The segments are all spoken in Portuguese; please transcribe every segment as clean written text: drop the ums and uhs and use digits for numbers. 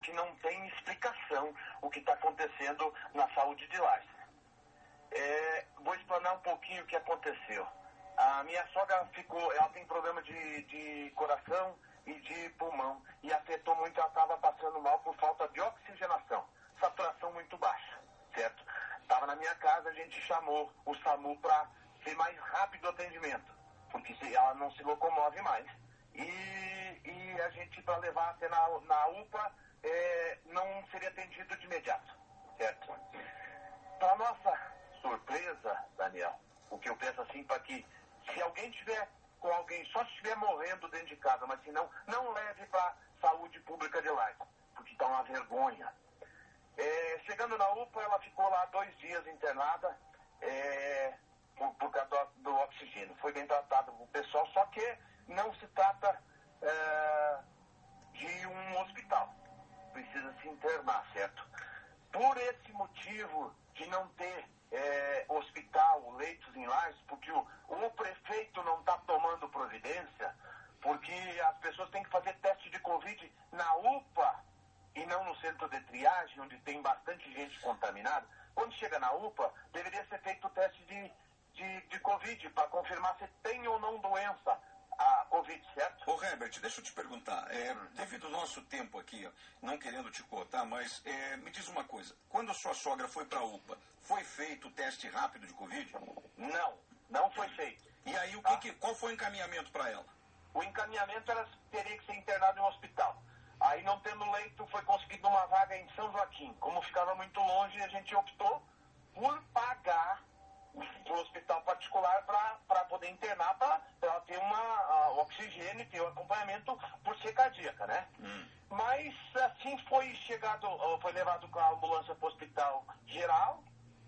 que não tem explicação o que está acontecendo na saúde de Lages. Vou explanar um pouquinho o que aconteceu. A minha sogra ela tem problema de coração e de pulmão, e afetou muito, ela estava passando mal por falta de oxigenação, saturação muito baixa, certo? Estava na minha casa, a gente chamou o SAMU para ser mais rápido o atendimento, porque ela não se locomove mais. E a gente, para levar até na UPA, não seria atendido de imediato, certo? Para nossa surpresa, Daniel, o que eu penso assim, para que se alguém tiver com alguém, só se estiver morrendo dentro de casa, mas se não leve para saúde pública de Lages, porque está uma vergonha. Chegando na UPA, ela ficou lá 2 dias internada por causa do oxigênio. Foi bem tratado o pessoal, só que não se trata de um hospital. Precisa se internar, certo? Por esse motivo de não ter hospital, leitos em Lages, porque o prefeito não está tomando providência, porque as pessoas têm que fazer teste de Covid na UPA e não no centro de triagem, onde tem bastante gente contaminada. Quando chega na UPA, deveria ser feito o teste de Covid para confirmar se tem ou não doença, a Covid, certo? Ô, Herbert, deixa eu te perguntar, devido ao nosso tempo aqui, ó, não querendo te cortar, mas me diz uma coisa, quando a sua sogra foi para a UPA, foi feito o teste rápido de Covid? Não foi feito. E aí, qual foi o encaminhamento para ela? O encaminhamento teria que ser internado em um hospital. Aí, não tendo leito, foi conseguido uma vaga em São Joaquim. Como ficava muito longe, a gente optou por pagar para o hospital particular para poder internar, para ela ter oxigênio, ter um acompanhamento por ser cardíaca, né? Mas assim foi levado com a ambulância para o hospital geral,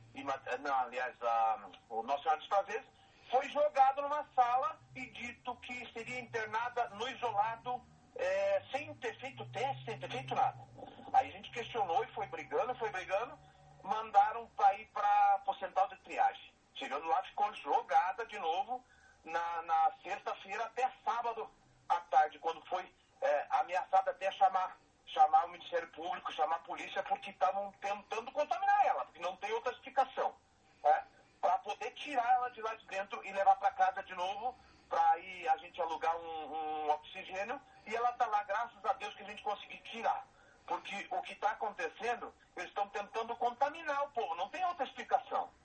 o Nossa Senhora dos Prazeres, foi jogado numa sala e dito que seria internada no isolado, sem ter feito teste, sem ter feito nada. Aí a gente questionou e foi brigando, mandaram para ir para o central de triagem. Chegando lá, ficou jogada de novo na sexta-feira até sábado à tarde, quando foi ameaçada até chamar o Ministério Público, chamar a polícia, porque estavam tentando contaminar ela, porque não tem outra explicação. Para poder tirar ela de lá de dentro e levar para casa de novo, para aí a gente alugar um oxigênio, e ela está lá, graças a Deus que a gente conseguiu tirar. Porque o que está acontecendo, eles estão tentando contaminar o povo, não tem outra explicação.